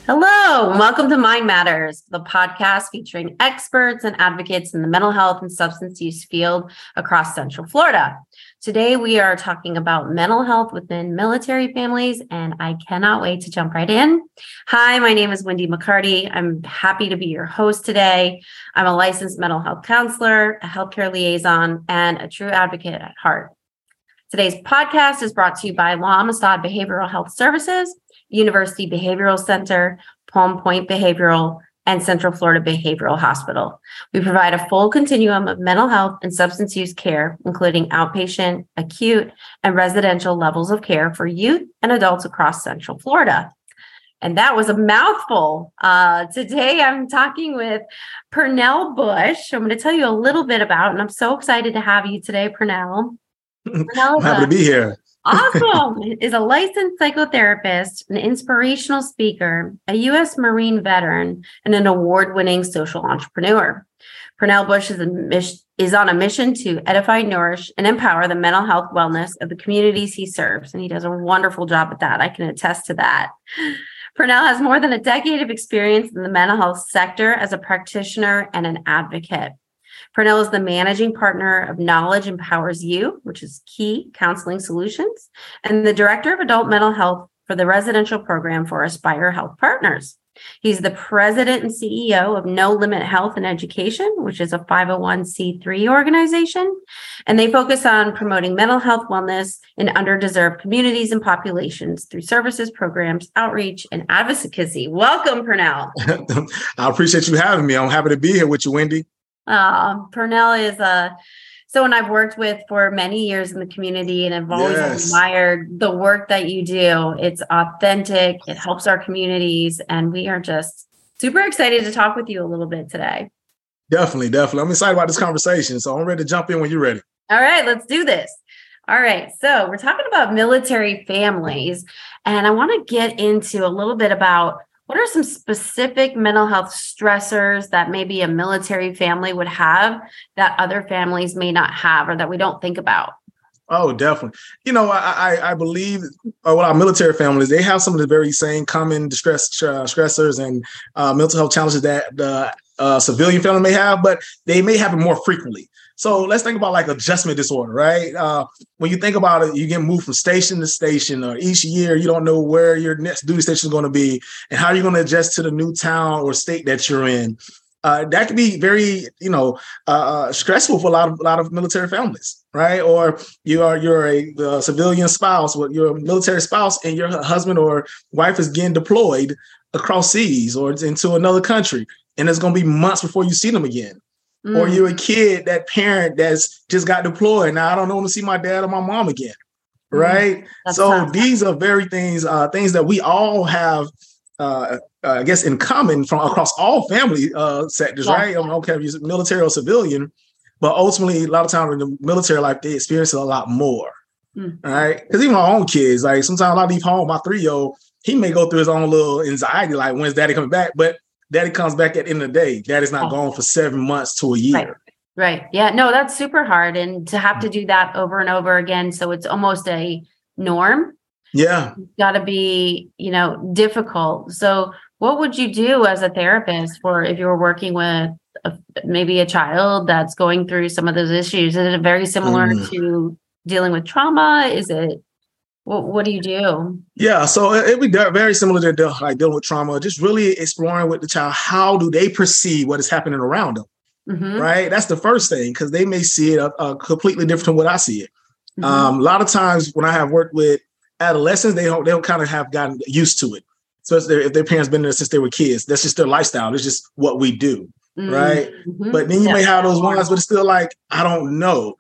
Hello, and welcome to Mind Matters, the podcast featuring experts and advocates in the mental health and substance use field across Central Florida. Today, we are talking about mental health within military families, and I cannot wait to jump right in. Hi, my name is Wendy McCarty. I'm happy to be your host today. I'm a licensed mental health counselor, a healthcare liaison, and a true advocate at heart. Today's podcast is brought to you by La Amistad Behavioral Health Services, University Behavioral Center, Palm Point Behavioral, and Central Florida Behavioral Hospital. We provide a full continuum of mental health and substance use care, including outpatient, acute, and residential levels of care for youth and adults across Central Florida. And that was a mouthful. Today, I'm talking with Pernell Bush. I'm going to tell you a little bit about, and I'm so excited to have you today, Pernell. I'm happy to be here. Awesome. Is a licensed psychotherapist, an inspirational speaker, a U.S. Marine veteran, and an award-winning social entrepreneur. Pernell Bush is on a mission to edify, nourish, and empower the mental health wellness of the communities he serves, and he does a wonderful job at that. I can attest to that. Pernell has more than a decade of experience in the mental health sector as a practitioner and an advocate. Pernell is the managing partner of Knowledge Empowers You, which is Key Counseling Solutions, and the director of adult mental health for the residential program for Aspire Health Partners. He's the president and CEO of No Limit Health and Education, which is a 501c3 organization, and they focus on promoting mental health wellness in underdeserved communities and populations through services, programs, outreach, and advocacy. Welcome, Pernell. I appreciate you having me. I'm happy to be here with you, Wendy. Pernell is someone I've worked with for many years in the community, and I've always admired the work that you do. It's authentic, it helps our communities, and we are just super excited to talk with you a little bit today. Definitely. I'm excited about this conversation, so I'm ready to jump in when you're ready. All right, let's do this. All right, so we're talking about military families, and I want to get into a little bit about what are some specific mental health stressors that maybe a military family would have that other families may not have or that we don't think about? Oh, definitely. I believe our military families, they have some of the very same common stressors and mental health challenges that the civilian family may have, but they may have it more frequently. So let's think about like adjustment disorder, right? When you think about it, you get moved from station to station, or each year you don't know where your next duty station is going to be and how you're going to adjust to the new town or state that you're in. That can be very, stressful for a lot of military families, right? Or you're a civilian spouse, with your military spouse, and your husband or wife is getting deployed across seas or into another country, and it's going to be months before you see them again. Or you're a kid, that parent that's just got deployed. Now I don't want to see my dad or my mom again, right? So tough. These are very things that we all have, I guess, in common from across all family sectors, right? I don't care if you're military or civilian, but ultimately, a lot of times in the military life, they experience it a lot more, right? Because even our own kids, like sometimes I leave home, my 3-year-old, he may go through his own little anxiety, like when's daddy coming back? But daddy comes back at the end of the day. Daddy's not gone for 7 months to a year. Right. Yeah. No, that's super hard. And to have to do that over and over again. So it's almost a norm. Yeah. It's got to be, difficult. So what would you do as a therapist for if you were working with maybe a child that's going through some of those issues? Is it very similar to dealing with trauma? Is it? What do you do? Yeah, so it'd be very similar to like dealing with trauma, just really exploring with the child, how do they perceive what is happening around them, right? That's the first thing, because they may see it completely different from what I see it. A lot of times when I have worked with adolescents, they'll kind of have gotten used to it. So if their parents been there since they were kids, that's just their lifestyle. It's just what we do, right? But then you may have those ones, but it's still like, I don't know.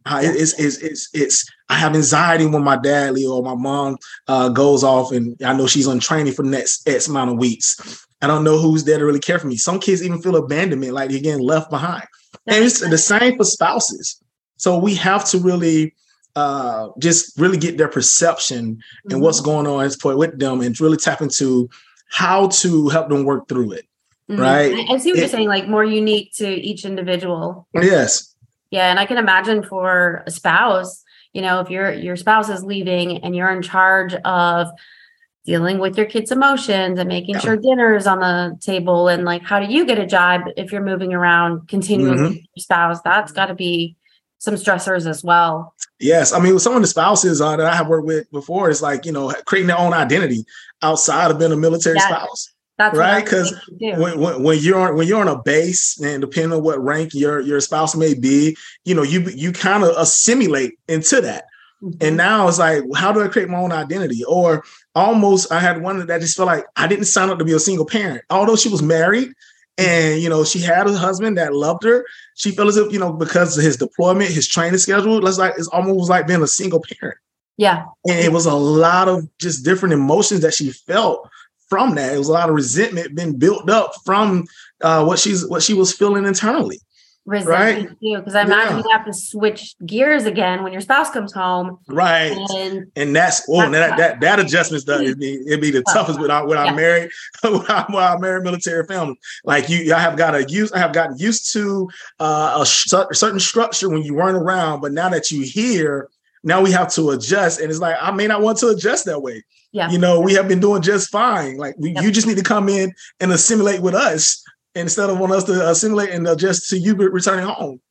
It's I have anxiety when my dad or my mom goes off, and I know she's on training for the next X amount of weeks. I don't know who's there to really care for me. Some kids even feel abandonment, like they're getting left behind. And it's the same for spouses. So we have to really just really get their perception and what's going on with them, and really tap into how to help them work through it. Right. I see what you're saying, like more unique to each individual. Yes. Yeah. And I can imagine for a spouse, if your spouse is leaving and you're in charge of dealing with your kids' emotions and making sure dinner is on the table. And like, how do you get a job if you're moving around continually with your spouse? That's got to be some stressors as well. Yes. I mean, with some of the spouses that I have worked with before, it's like, creating their own identity outside of being a military spouse. That's right. Because when you're on a base, and depending on what rank your spouse may be, you kind of assimilate into that. And now it's like, how do I create my own identity? Or almost, I had one that just felt like I didn't sign up to be a single parent, although she was married and, she had a husband that loved her. She felt as if, because of his deployment, his training schedule, it's almost like being a single parent. Yeah. And it was a lot of just different emotions that she felt from that. It was a lot of resentment being built up from what she was feeling internally. Resentment too, because I imagine you have to switch gears again when your spouse comes home, right? And that adjustment's done. It'd be the toughest with our married military family. Like I have gotten used to a certain structure when you weren't around, but now that you're here, now we have to adjust, and it's like I may not want to adjust that way. Yeah, we have been doing just fine. Like you just need to come in and assimilate with us, instead of wanting us to assimilate and adjust to you returning home.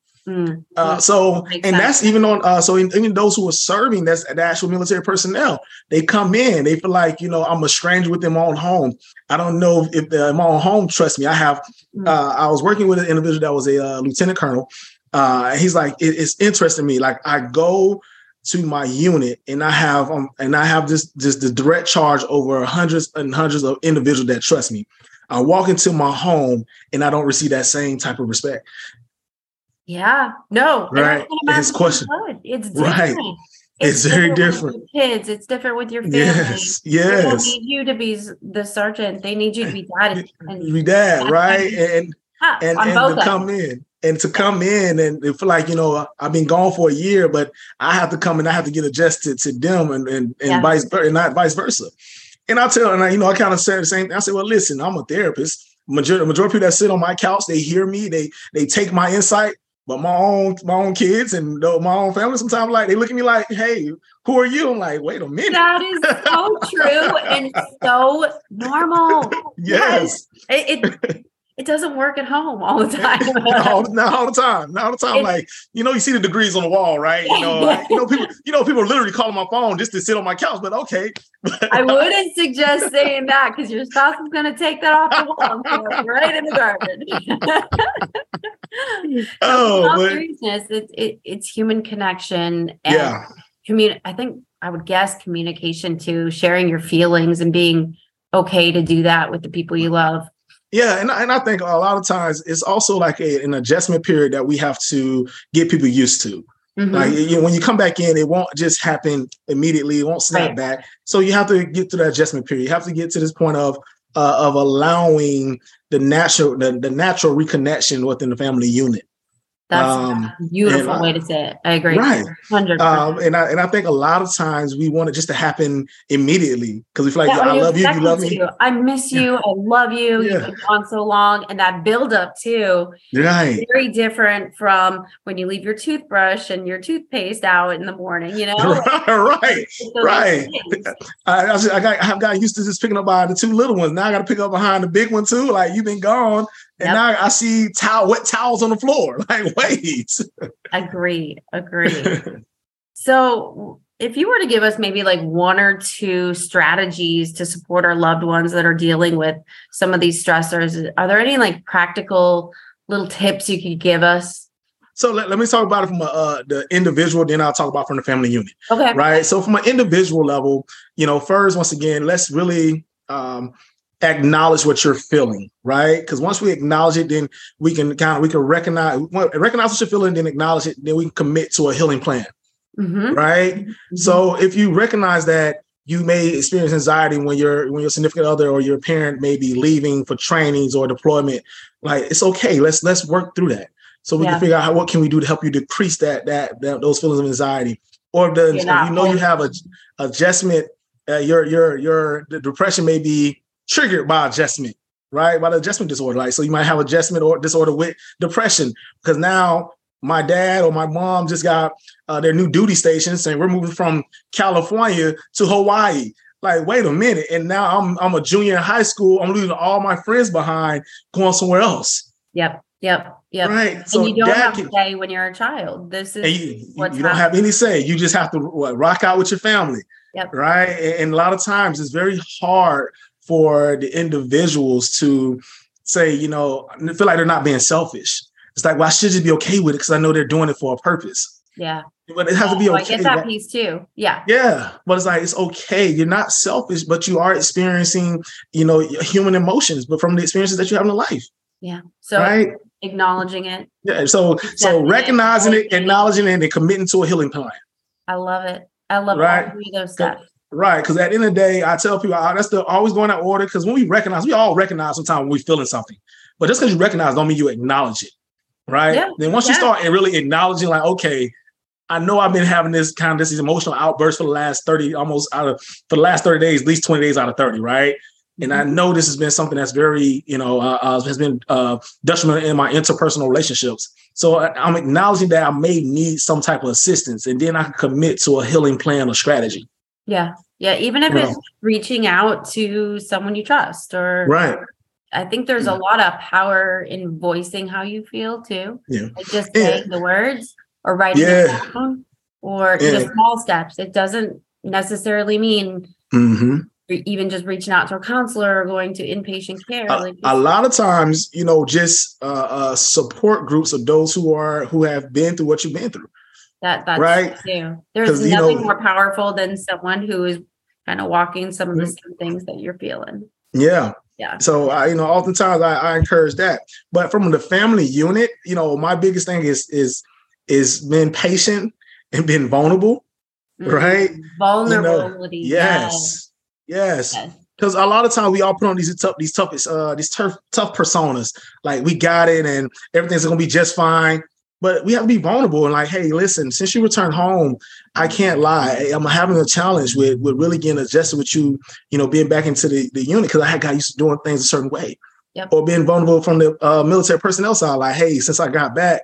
That's even on. So even those who are serving, that's the actual military personnel. They come in, they feel like I'm a stranger with them on home. I don't know if my own home trusts me. I was working with an individual that was a lieutenant colonel. He's like, it's interesting to me. Like I go to my unit and I have this the direct charge over hundreds and hundreds of individuals that trust me. I walk into my home and I don't receive that same type of respect. Yeah, no. Right. His question. It's different. Right. It's very different. With kids, it's different with your family. Yes. They don't need you to be the sergeant. They need you to be dad. Be dad, right? And to come in and feel like, I've been gone for a year, but I have to come and I have to get adjusted to them and not vice versa. And I kind of say the same thing. I say, well, listen, I'm a therapist. Majority of people that sit on my couch, they hear me, they take my insight, but my own kids and my own family, sometimes like they look at me like, hey, who are you? I'm like, wait a minute. That is so true and so normal. Yes. It doesn't work at home all the time. Not all the time. Like, you see the degrees on the wall, right? People literally calling my phone just to sit on my couch, but okay. I wouldn't suggest saying that because your spouse is going to take that off the wall and throw it right in the garbage. Seriousness, it's human connection. And I think I would guess communication too, sharing your feelings and being okay to do that with the people you love. Yeah, and I think a lot of times it's also like an adjustment period that we have to get people used to. Mm-hmm. Like when you come back in, it won't just happen immediately. It won't snap back. So you have to get to the adjustment period. You have to get to this point of allowing the natural reconnection within the family unit. That's a beautiful way to say it. I agree. Right. 100%. And I think a lot of times we want it just to happen immediately because we feel like I love you, you love me. I miss you. I love you. You've been gone so long. And that buildup too. Right. Very different from when you leave your toothbrush and your toothpaste out in the morning, Right. I've gotten used to just picking up behind the two little ones. Now I got to pick up behind the big one too. Like you've been gone. And now I see wet towels on the floor. Like, wait. Agreed. So if you were to give us maybe like one or two strategies to support our loved ones that are dealing with some of these stressors, are there any like practical little tips you could give us? So let me talk about it from the individual, then I'll talk about from the family unit. Okay. Right. So from an individual level, first, once again, let's really acknowledge what you're feeling, right? Because once we acknowledge it, then we can recognize what you're feeling, then acknowledge it, then we can commit to a healing plan, right? Mm-hmm. So if you recognize that you may experience anxiety when your significant other or your parent may be leaving for trainings or deployment, like it's okay. Let's work through that so we can figure out what can we do to help you decrease those feelings of anxiety. Or you have a adjustment. The depression may be triggered by adjustment, right? By the adjustment disorder. Like, so you might have adjustment or disorder with depression because now my dad or my mom just got their new duty stations and we're moving from California to Hawaii. like, wait a minute. And now I'm a junior in high school. I'm leaving all my friends behind, going somewhere else. Yep. Right. So and you don't have to say when you're a child. This is you don't have any say. You just have to rock out with your family. Yep. Right. And a lot of times it's very hard for the individuals to say, feel like they're not being selfish. It's like, well, I should just be okay with it because I know they're doing it for a purpose. Yeah. But it has to be okay. I get that piece too. Yeah. Yeah. But it's like, it's okay. You're not selfish, but you are experiencing, human emotions, but from the experiences that you have in life. Yeah. So acknowledging it. Yeah. So recognizing it, acknowledging it, and committing to a healing plan. I love it. I love all three of those steps. Right. Because at the end of the day, I tell people that's always going out order. Because when we all recognize sometimes when we're feeling something. But just because you recognize don't mean you acknowledge it. Right. Yeah. Then once you start really acknowledging, like, okay, I know I've been having this emotional outburst for the last 30 days, at least 20 days out of 30. Right. And I know this has been something that's very, has been detrimental in my interpersonal relationships. So I'm acknowledging that I may need some type of assistance, and then I can commit to a healing plan or strategy. Yeah. Yeah. Even if it's reaching out to someone you trust or. Right. I think there's a lot of power in voicing how you feel too. Yeah. Like just saying the words or writing it down or just small steps. It doesn't necessarily mean even just reaching out to a counselor or going to inpatient care. A lot of times, just support groups of those who have been through what you've been through. That's right. Too. There's nothing more powerful than someone who is kind of walking some of the same things that you're feeling. Yeah. Yeah. So oftentimes I encourage that. But from the family unit, my biggest thing is being patient and being vulnerable. Right. Vulnerability. Yes. Because a lot of times we all put on these tough personas. Like, we got it and everything's gonna be just fine. But we have to be vulnerable and like, hey, listen, since you returned home, I can't lie. I'm having a challenge with really getting adjusted with you, being back into the unit because I got used to doing things a certain way. Yep. Or being vulnerable from the military personnel side. Like, hey, since I got back,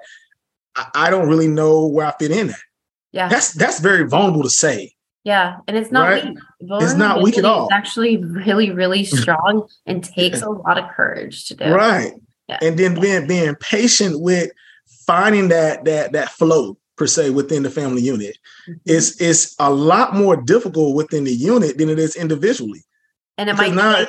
I don't really know where I fit in at. Yeah. That's very vulnerable to say. Yeah. And it's not weak. It's not weak at all. It's actually really, really strong and takes a lot of courage to do. Right. Yeah. And then being patient with finding that flow per se within the family unit. It's a lot more difficult within the unit than it is individually. And it might not.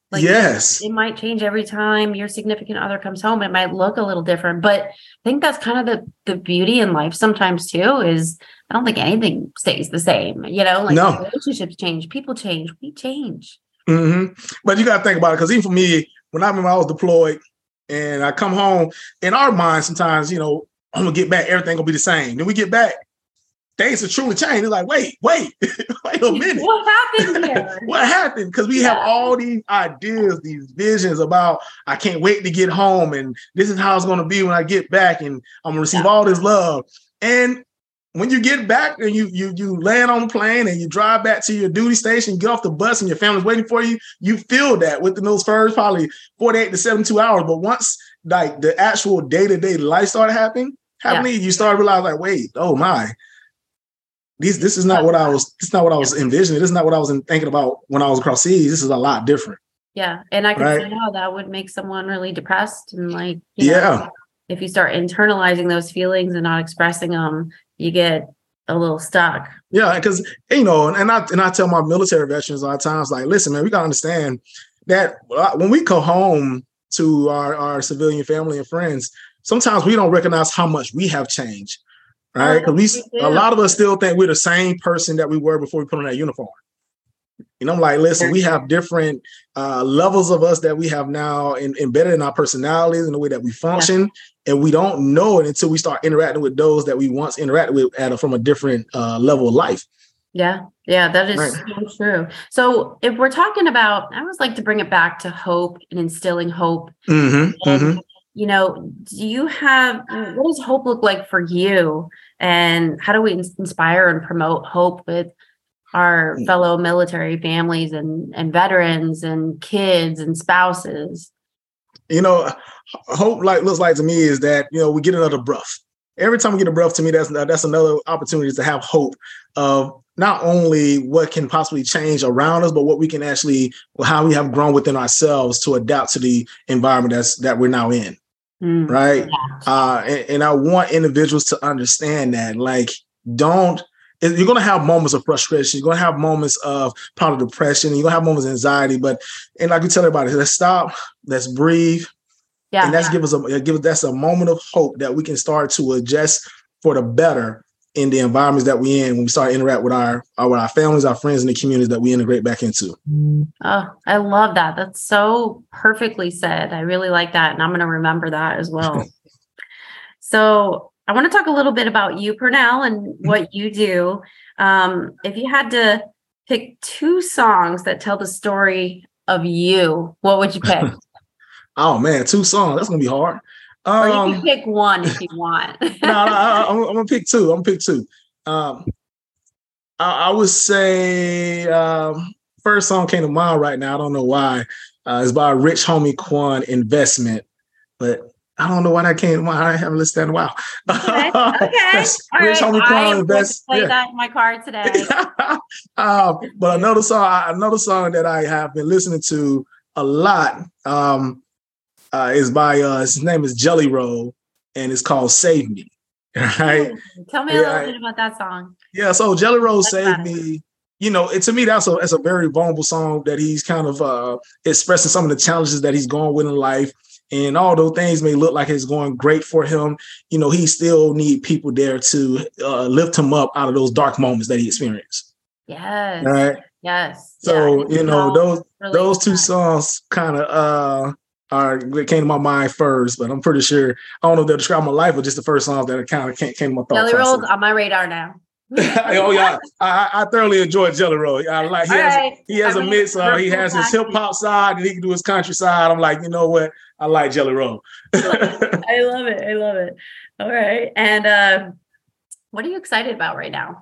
It might change every time your significant other comes home. It might look a little different, but I think that's kind of the beauty in life sometimes too, is I don't think anything stays the same. Relationships change, people change, we change. But you got to think about it. Because even for me, when I was deployed and I come home, in our mind, sometimes, I'm going to get back, everything going to be the same. Then we get back, things have truly changed. It's like, wait a minute. What happened here? What happened? Because we have all these ideas, these visions about, I can't wait to get home. And this is how it's going to be when I get back. And I'm going to receive all this love. And when you get back and you land on the plane and you drive back to your duty station, you get off the bus and your family's waiting for you, you feel that within those first probably 48 to 72 hours. But once like the actual day-to-day life started happening, you start realizing like, wait, oh my. This is not what I was envisioning. This is not what I was thinking about when I was across seas. This is a lot different. Yeah. And I can see how that would make someone really depressed and like, if you start internalizing those feelings and not expressing them, you get a little stuck. Yeah. Because, and I tell my military veterans a lot of times, like, listen, man, we got to understand that when we go home to our civilian family and friends, sometimes we don't recognize how much we have changed. Right. Because a lot of us still think we're the same person that we were before we put on that uniform. I'm like, listen, we have different levels of us that we have now embedded in our personalities and the way that we function. And we don't know it until we start interacting with those that we once interacted with from a different level of life. Yeah. Yeah, that is so true. So if we're talking about, I always like to bring it back to hope and instilling hope. Do you have, what does hope look like for you? And how do we inspire and promote hope with our fellow military families and veterans and kids and spouses? Hope looks like to me is that, we get another breath. Every time we get a breath, to me, that's another opportunity to have hope of not only what can possibly change around us, but what we can actually, how we have grown within ourselves to adapt to the environment that we're now in. Right. Yeah. And I want individuals to understand that, like, you're going to have moments of frustration. You're going to have moments of probably depression. You're going to have moments of anxiety. And like we tell everybody, let's stop, let's breathe. Yeah. And that's a moment of hope that we can start to adjust for the better in the environments that we're in when we start interact with our families, our friends, and the communities that we integrate back into. Oh, I love that. That's so perfectly said. I really like that. And I'm going to remember that as well. So I want to talk a little bit about you, Pernell, and what you do. If you had to pick 2 songs that tell the story of you, what would you pick? Oh man, 2 songs. That's going to be hard. Or you can pick 1 if you want. I'm gonna pick 2. I would say first song came to mind right now. I don't know why. It's by Rich Homie Quan, Investment, but I don't know why that came to mind. I haven't listened to that in a while. Okay. Rich Homie Quan, Investment. Play that in my car today. But another song that I have been listening to a lot. Is by his name is Jelly Roll, and it's called Save Me. Right? Tell me a little bit about that song. Yeah, so Jelly Roll Save Me. To me, that's a very vulnerable song that he's kind of expressing some of the challenges that he's going with in life. And although things may look like it's going great for him, he still need people there to lift him up out of those dark moments that he experienced. Yes. All right. Yes. So those 2 songs kind of they came to my mind first, but I'm pretty sure I don't know if they'll describe my life, but just the first songs that kind of came to my thoughts. Jelly Roll's on my radar now. Oh yeah, I thoroughly enjoy Jelly Roll. I like he has a mix. He has his hip hop side, and he can do his country side. I'm like, you know what? I like Jelly Roll. I love it. All right, and what are you excited about right now?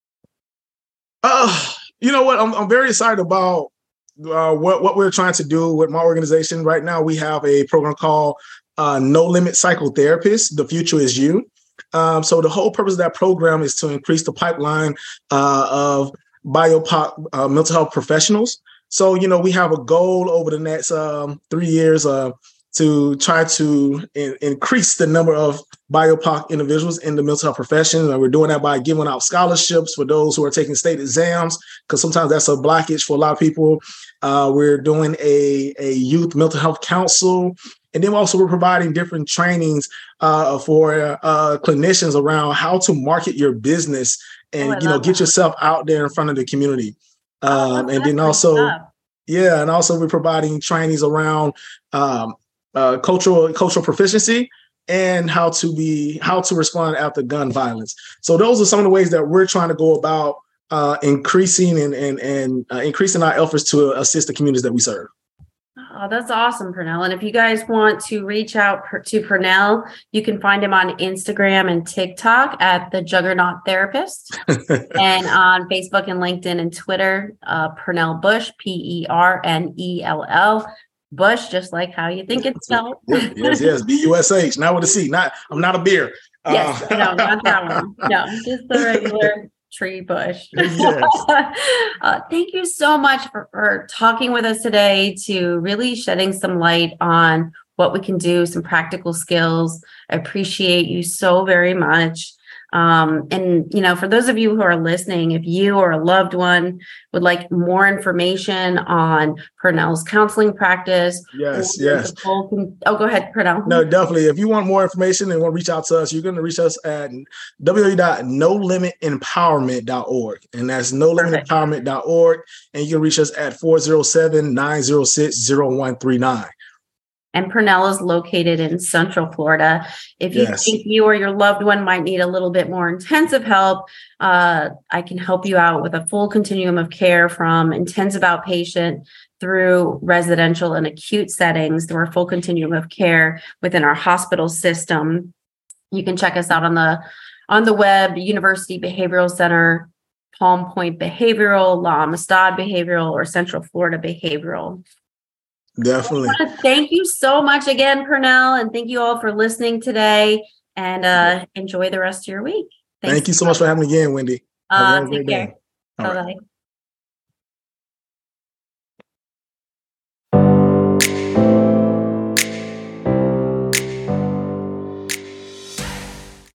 You know what? I'm very excited about what we're trying to do with my organization. Right now, we have a program called No Limit Psychotherapist. The Future Is You. So the whole purpose of that program is to increase the pipeline of BIPOC mental health professionals. So, we have a goal over the next 3 years to try to increase the number of BIPOC individuals in the mental health profession. And we're doing that by giving out scholarships for those who are taking state exams, because sometimes that's a blockage for a lot of people. We're doing a youth mental health council. And then also we're providing different trainings for clinicians around how to market your business and, get yourself out there in front of the community. And then also, and also we're providing trainings around cultural proficiency and how to respond after gun violence. So those are some of the ways that we're trying to go about increasing and increasing our efforts to assist the communities that we serve. Oh, that's awesome, Pernell. And if you guys want to reach out to Pernell, you can find him on Instagram and TikTok at The Juggernaut Therapist, and on Facebook and LinkedIn and Twitter, Pernell Bush, Pernell Bush, just like how you think it's spelled. Yes, BUSH. Not with a C. I'm not a beer. Yes, no, not that one. No, just the regular tree bush. Yes. Thank you so much for talking with us today, to really shedding some light on what we can do, some practical skills. I appreciate you so very much. And, for those of you who are listening, if you or a loved one would like more information on Pernell's counseling practice. Yes. Go ahead, Pernell. No, definitely. If you want more information and want to reach out to us, you're going to reach us at www.nolimitempowerment.org. And that's nolimitempowerment.org. And you can reach us at 407-906-0139. And Pernell is located in Central Florida. If you think you or your loved one might need a little bit more intensive help, I can help you out with a full continuum of care, from intensive outpatient through residential and acute settings, through our full continuum of care within our hospital system. You can check us out on the web, University Behavioral Center, Palm Point Behavioral, La Amistad Behavioral, or Central Florida Behavioral. Definitely. Thank you so much again, Pernell, and thank you all for listening today, and enjoy the rest of your week. Thank you so much for having me again, Wendy. Take care. All right. Bye-bye.